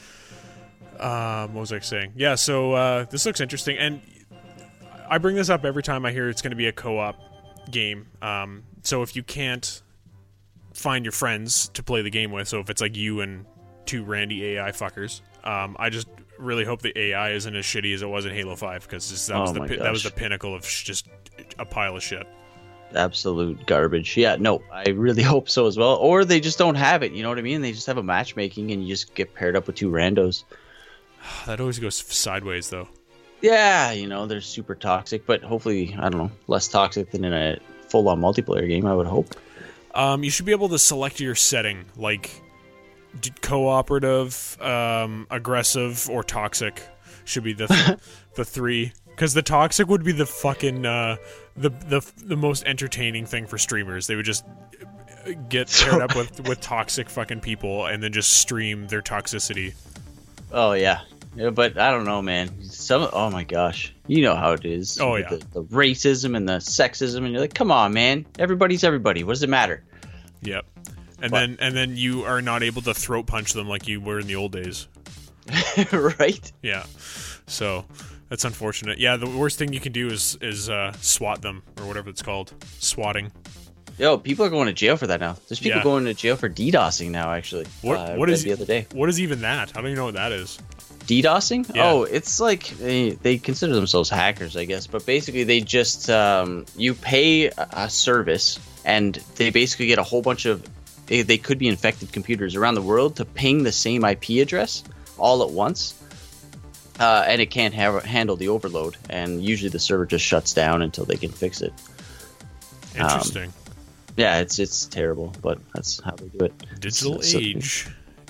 What was I saying? Yeah, so this looks interesting, and I bring this up every time I hear it's going to be a co-op game. So if you can't find your friends to play the game with, so if it's like you and 2 randy AI fuckers, I just really hope the AI isn't as shitty as it was in Halo 5, because that was the pinnacle of just a pile of shit. Absolute garbage. Yeah, no, I really hope so as well. Or they just don't have it, you know what I mean? They just have a matchmaking, and you just get paired up with 2 randos. That always goes sideways, though. Yeah, they're super toxic, but hopefully, I don't know, less toxic than in a full-on multiplayer game, I would hope. You should be able to select your setting, like cooperative, aggressive, or toxic should be the 3. Because the toxic would be the fucking the most entertaining thing for streamers. They would just get paired up with toxic fucking people and then just stream their toxicity. Oh yeah, but I don't know, man. Oh my gosh, you know how it is. Oh yeah, the racism and the sexism, and you're like, come on, man. Everybody's everybody. What does it matter? Yep. And then you are not able to throat punch them like you were in the old days. Right? Yeah. So that's unfortunate. Yeah, the worst thing you can do is swat them, or whatever it's called. Swatting. Yo, people are going to jail for that now. There's people going to jail for DDoSing now, actually. What is the other day? What is even that? I don't even know what that is. DDoSing? Yeah. Oh, it's like they consider themselves hackers, I guess. But basically, they just you pay a service, and they basically get a whole bunch of they could be infected computers around the world to ping the same IP address all at once, and it can't handle the overload. And usually, the server just shuts down until they can fix it. Interesting. Yeah, it's terrible, but that's how they do it. Digital age.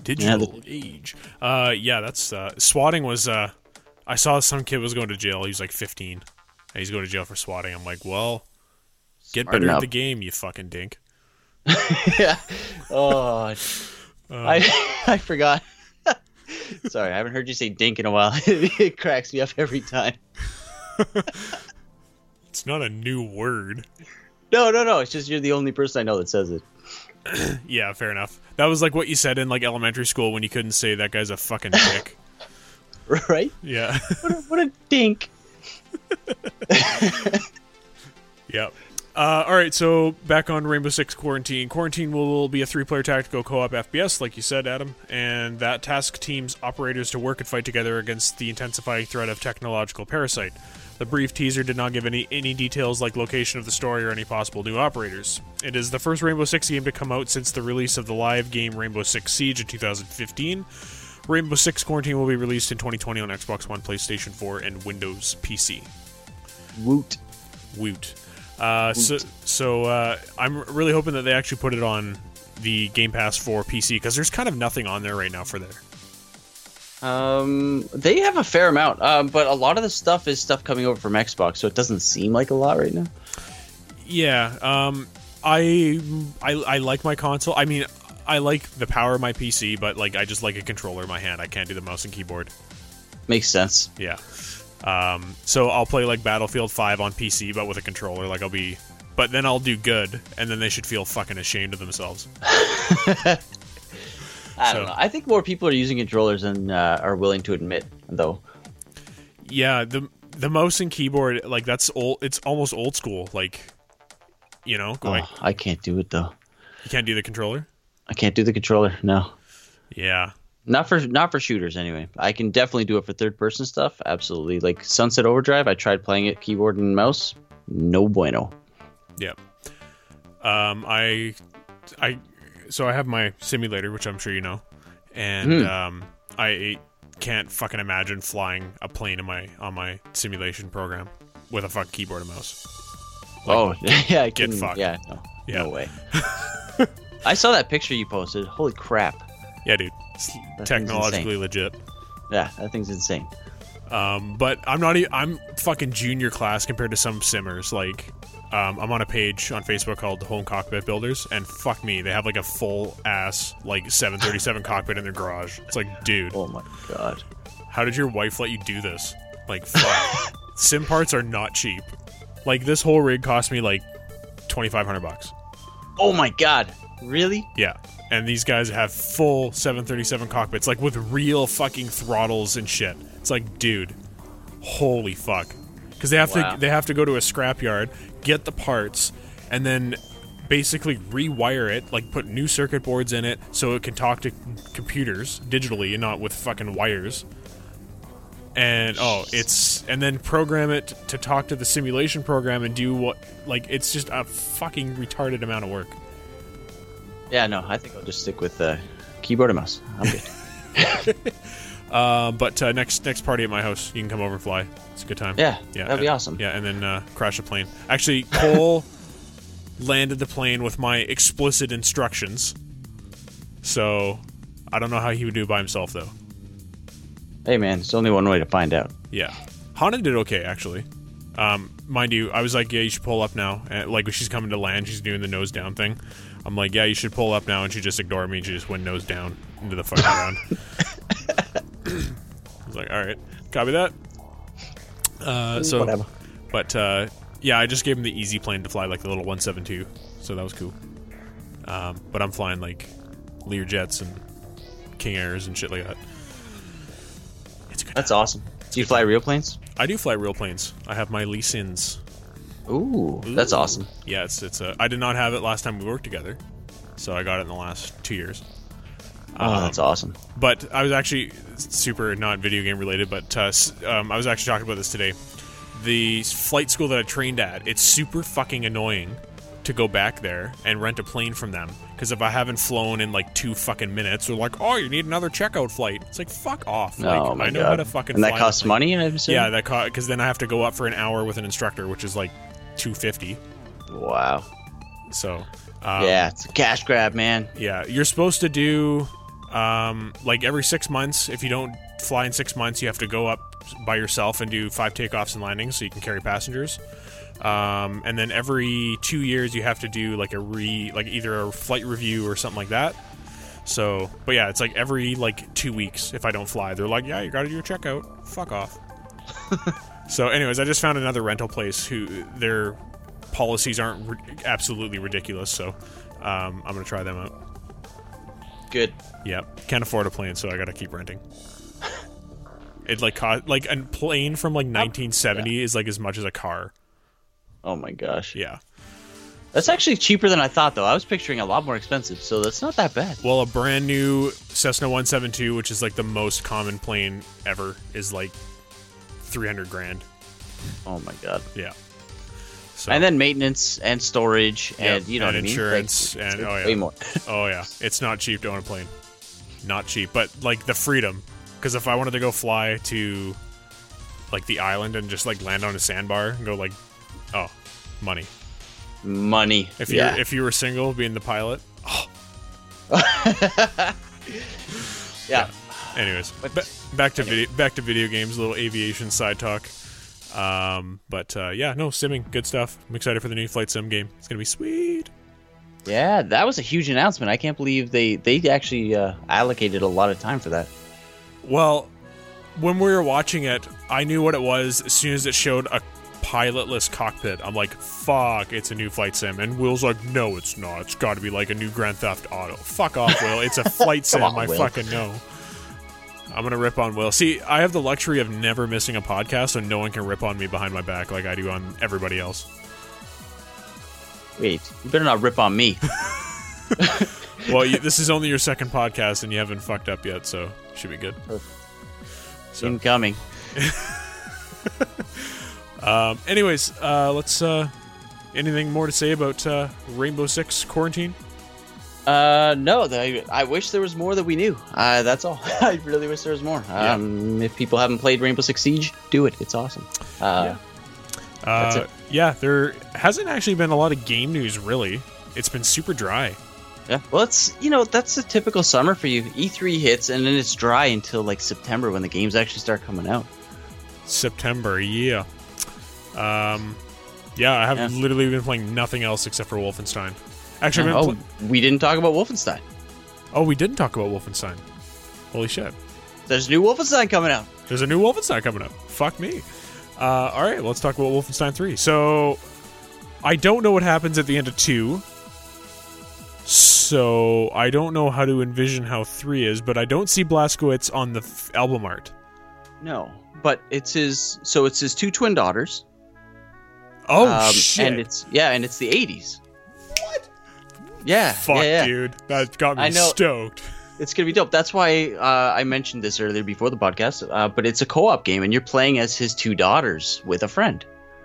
Yeah, that's swatting was. I saw some kid was going to jail. He was like 15, and he's going to jail for swatting. I'm like, well, get better at the game, you fucking dink. Yeah. Oh, I forgot. Sorry, I haven't heard you say dink in a while. It cracks me up every time. It's not a new word. No. It's just you're the only person I know that says it. Yeah, fair enough. That was like what you said in like elementary school when you couldn't say that guy's a fucking dick. Right? Yeah. What a dink. Yep. All right, so back on Rainbow Six Quarantine. Quarantine will be a 3-player tactical co-op FPS, like you said, Adam, and that task teams operators to work and fight together against the intensifying threat of technological parasite. The brief teaser did not give any details like location of the story or any possible new operators. It is the first Rainbow Six game to come out since the release of the live game Rainbow Six Siege in 2015. Rainbow Six Quarantine will be released in 2020 on Xbox One, PlayStation 4, and Windows PC. Woot. So I'm really hoping that they actually put it on the Game Pass for PC, because there's kind of nothing on there right now for there. They have a fair amount, but a lot of the stuff is stuff coming over from Xbox, so it doesn't seem like a lot right now. Yeah, I like my console. I mean, I like the power of my PC, but like I just like a controller in my hand. I can't do the mouse and keyboard. Makes sense. Yeah. So I'll play like Battlefield 5 on PC, but with a controller. But then I'll do good, and then they should feel fucking ashamed of themselves. I don't know. I think more people are using controllers than are willing to admit, though. Yeah, the mouse and keyboard, like that's old. It's almost old school. Like, you know, going. Oh, I can't do it though. You can't do the controller? I can't do the controller. No. Yeah. Not for shooters anyway. I can definitely do it for third person stuff. Absolutely. Like Sunset Overdrive, I tried playing it keyboard and mouse. No bueno. Yeah. So I have my simulator, which I'm sure you know, and I can't fucking imagine flying a plane on my simulation program with a fucking keyboard and mouse. Yeah, I get fucked. Yeah, no way. I saw that picture you posted. Holy crap! Yeah, dude, it's technologically legit. Yeah, that thing's insane. But I'm fucking junior class compared to some simmers. Like, I'm on a page on Facebook called Home Cockpit Builders, and fuck me, they have like a full ass like 737 cockpit in their garage. It's like, dude, oh my god, how did your wife let you do this? Like, fuck. Sim parts are not cheap. Like, this whole rig cost me like $2,500. Oh my god, really? Yeah. And these guys have full 737 cockpits, like with real fucking throttles and shit. It's like, dude, holy fuck. Because they have to go to a scrapyard, get the parts, and then basically rewire it, like put new circuit boards in it so it can talk to computers digitally and not with fucking wires. And and then program it to talk to the simulation program and do what, like, it's just a fucking retarded amount of work. Yeah, no, I think I'll just stick with keyboard and mouse. I'm good. But next party at my house, you can come over and fly. It's a good time. Yeah, that'd be awesome. Yeah, and then crash a plane. Actually, Cole landed the plane with my explicit instructions. So, I don't know how he would do it by himself, though. Hey, man, there's only one way to find out. Yeah. Hana did okay, actually. Mind you, I was like, yeah, you should pull up now. And, like, when she's coming to land, she's doing the nose down thing. I'm like, yeah, you should pull up now, and she just ignored me, and she just went nose down into the fucking ground. I was like, alright, copy that. Whatever. But, yeah, I just gave him the easy plane to fly, like the little 172, so that was cool. But I'm flying, like, Learjets and King Airs and shit like that. It's good. That's awesome. Do you fly real planes? I do fly real planes. I have my Lee Sins. Ooh, that's awesome. Yeah, it's I did not have it last time we worked together, so I got it in the last 2 years. Oh, that's awesome. But I was actually super not video game related, but I was actually talking about this today. The flight school that I trained at, it's super fucking annoying to go back there and rent a plane from them, because if I haven't flown in like 2 fucking minutes, they're like, oh, you need another checkout flight. It's like, fuck off. Like, oh my I know God. how to fucking and fly. And that costs money, I'm assuming? Yeah, because then I have to go up for an hour with an instructor, which is like $250. Wow. So yeah, it's a cash grab, man. Yeah, you're supposed to do like every 6 months. If you don't fly in 6 months, you have to go up by yourself and do 5 takeoffs and landings so you can carry passengers. And then every 2 years you have to do like either a flight review or something like that. So, but yeah, it's like every like 2 weeks if I don't fly, they're like, yeah, you got to do your checkout. Fuck off. So, anyways, I just found another rental place who their policies aren't absolutely ridiculous. So, I'm gonna try them out. Good. Yep. Can't afford a plane, so I got to keep renting. It like cost like a plane from like 1970 is like as much as a car. Oh my gosh. Yeah. That's actually cheaper than I thought, though. I was picturing a lot more expensive, so that's not that bad. Well, a brand new Cessna 172, which is like the most common plane ever, is like $300,000. Oh my god. Yeah. So, and then maintenance and storage and you know and what I mean? Insurance Like, and way more. Oh yeah, it's not cheap to own a plane. Not cheap, but like the freedom. Because if I wanted to go fly to like the island and just like land on a sandbar and go like, oh, money. Money. If you were single, being the pilot. Oh. Yeah. Anyways, back to video games. A little aviation side talk. Yeah, no, simming, good stuff. I'm excited for the new Flight Sim game. It's gonna be sweet. Yeah, that was a huge announcement. I can't believe they actually allocated a lot of time for that. Well, when we were watching it, I knew what it was as soon as it showed a pilotless cockpit. I'm like, fuck, it's a new Flight Sim. And Will's like, no, it's not. It's got to be like a new Grand Theft Auto. Fuck off, Will. It's a Flight Sim. On, I Will. fucking know. I'm going to rip on Will. See, I have the luxury of never missing a podcast, so no one can rip on me behind my back like I do on everybody else. Wait, you better not rip on me. Well, this is only your second podcast, and you haven't fucked up yet, so should be good. So. Incoming. Anyways, let's... anything more to say about Rainbow Six Quarantine? No, I wish there was more that we knew. That's all. I really wish there was more. If people haven't played Rainbow Six Siege, do it. It's awesome. That's it. Yeah, there hasn't actually been a lot of game news, really. It's been super dry. Yeah, well, that's the typical summer for you. E3 hits, and then it's dry until like September when the games actually start coming out. September, yeah. I have literally been playing nothing else except for Wolfenstein. Actually, we didn't talk about Wolfenstein. Oh, we didn't talk about Wolfenstein. Holy shit. There's a new Wolfenstein coming out. There's a new Wolfenstein coming up. Fuck me. All right, let's talk about Wolfenstein 3. So, I don't know what happens at the end of 2. So, I don't know how to envision how 3 is, but I don't see Blazkowicz on the album art. No, but it's his two twin daughters. Oh, shit. And it's the 80s. What? Yeah. Fuck, dude. That got me stoked. It's going to be dope. That's why I mentioned this earlier before the podcast, but it's a co-op game, and you're playing as his two daughters with a friend.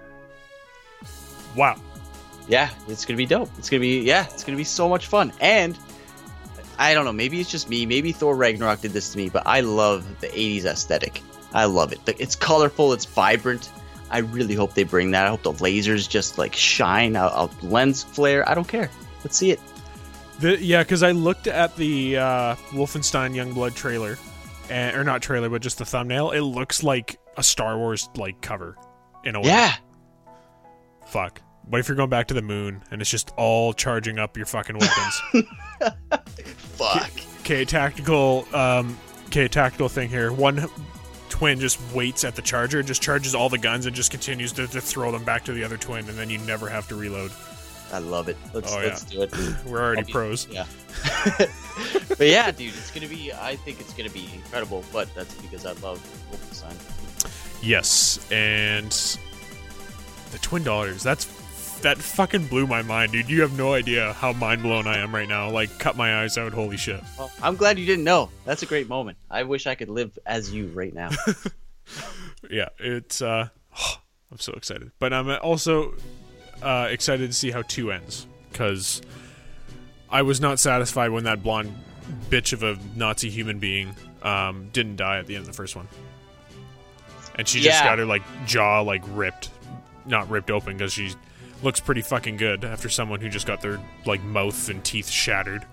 Wow. Yeah, it's going to be dope. It's going to be so much fun. And I don't know, maybe it's just me. Maybe Thor Ragnarok did this to me, but I love the 80s aesthetic. I love it. It's colorful. It's vibrant. I really hope they bring that. I hope the lasers just like shine. A lens flare. I don't care. Let's see it. Because I looked at the Wolfenstein Youngblood trailer, or not trailer, but just the thumbnail. It looks like a Star Wars like cover in a way. Yeah. Fuck. What if you're going back to the moon and it's just all charging up your fucking weapons? Fuck. Okay, tactical thing here. One twin just waits at the charger, just charges all the guns, and just continues to throw them back to the other twin, and then you never have to reload. I love it. Let's do it. We're already pros. Yeah. But yeah, dude, I think it's gonna be incredible, but that's because I love Wolfenstein. Yes, and the twin daughters, that fucking blew my mind, dude. You have no idea how mind blown I am right now. Like, cut my eyes out, holy shit. Well, I'm glad you didn't know. That's a great moment. I wish I could live as you right now. Yeah, it's I'm so excited. But I'm also excited to see how 2 ends, because I was not satisfied when that blonde bitch of a Nazi human being didn't die at the end of the first one. And she just got her like jaw like ripped. Not ripped open, because she looks pretty fucking good after someone who just got their like mouth and teeth shattered.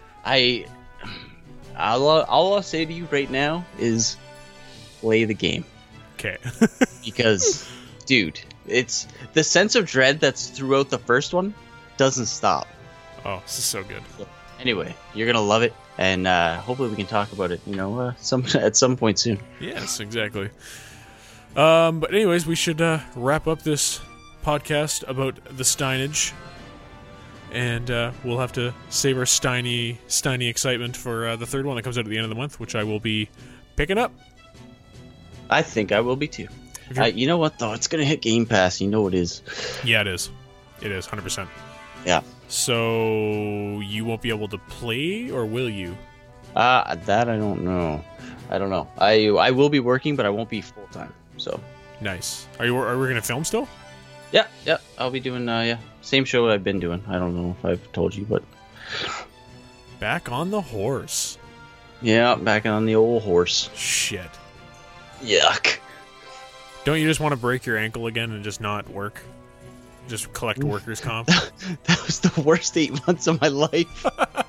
All I'll say to you right now is play the game. Okay. Because, dude, it's the sense of dread that's throughout the first one doesn't stop. Oh, this is so good. Anyway, you're gonna love it. and hopefully we can talk about it, at some point soon. Yes, exactly. But anyways, we should wrap up this podcast about the Steinage, and we'll have to save our Steiny excitement for the third one that comes out at the end of the month, which I will be picking up. I think I will be too. You know what, though? It's going to hit Game Pass. You know it is. Yeah, it is. It is, 100%. Yeah. So, you won't be able to play, or will you? That I don't know. I will be working, but I won't be full-time, so. Nice. Are we going to film still? Yeah. I'll be doing, same show I've been doing. I don't know if I've told you, but. Back on the horse. Yeah, back on the old horse. Shit. Yuck. Don't you just want to break your ankle again and just not work? Just collect workers' comp? That was the worst 8 months of my life.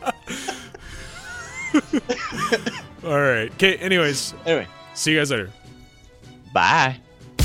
Alright. Okay, anyways. Anyway. See you guys later. Bye.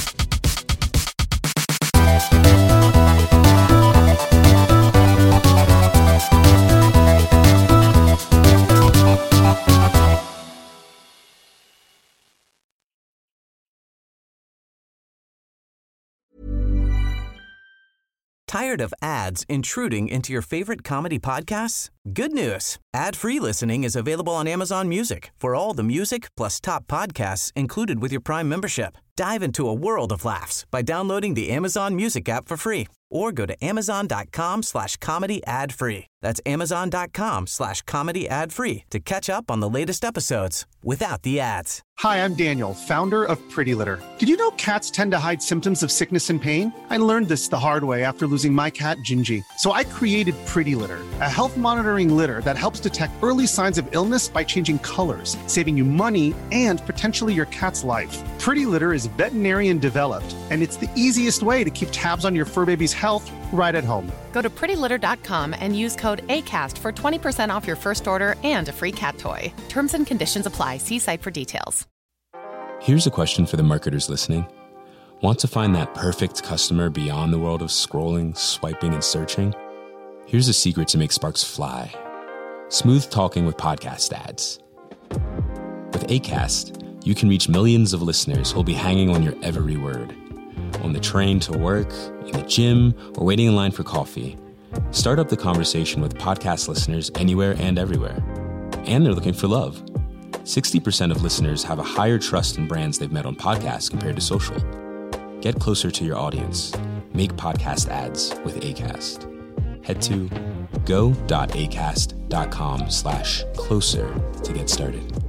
Tired of ads intruding into your favorite comedy podcasts? Good news. Ad-free listening is available on Amazon Music for all the music plus top podcasts included with your Prime membership. Dive into a world of laughs by downloading the Amazon Music app for free or go to amazon.com/comedy ad-free. That's amazon.com/comedy ad-free to catch up on the latest episodes without the ads. Hi, I'm Daniel, founder of Pretty Litter. Did you know cats tend to hide symptoms of sickness and pain? I learned this the hard way after losing my cat, Gingy. So I created Pretty Litter, a health monitoring litter that helps detect early signs of illness by changing colors, saving you money and potentially your cat's life. Pretty Litter is veterinarian developed, and it's the easiest way to keep tabs on your fur baby's health right at home. Go to prettylitter.com and use code ACAST for 20% off your first order and a free cat toy. Terms and conditions apply. See site for details. Here's a question for the marketers listening. Want to find that perfect customer beyond the world of scrolling, swiping, and searching? Here's a secret to make sparks fly. Smooth talking with podcast ads. With Acast, you can reach millions of listeners who'll be hanging on your every word. On the train to work, in the gym, or waiting in line for coffee. Start up the conversation with podcast listeners anywhere and everywhere. And they're looking for love. 60% of listeners have a higher trust in brands they've met on podcasts compared to social. Get closer to your audience. Make podcast ads with Acast. Head to go.acast.com/closer to get started.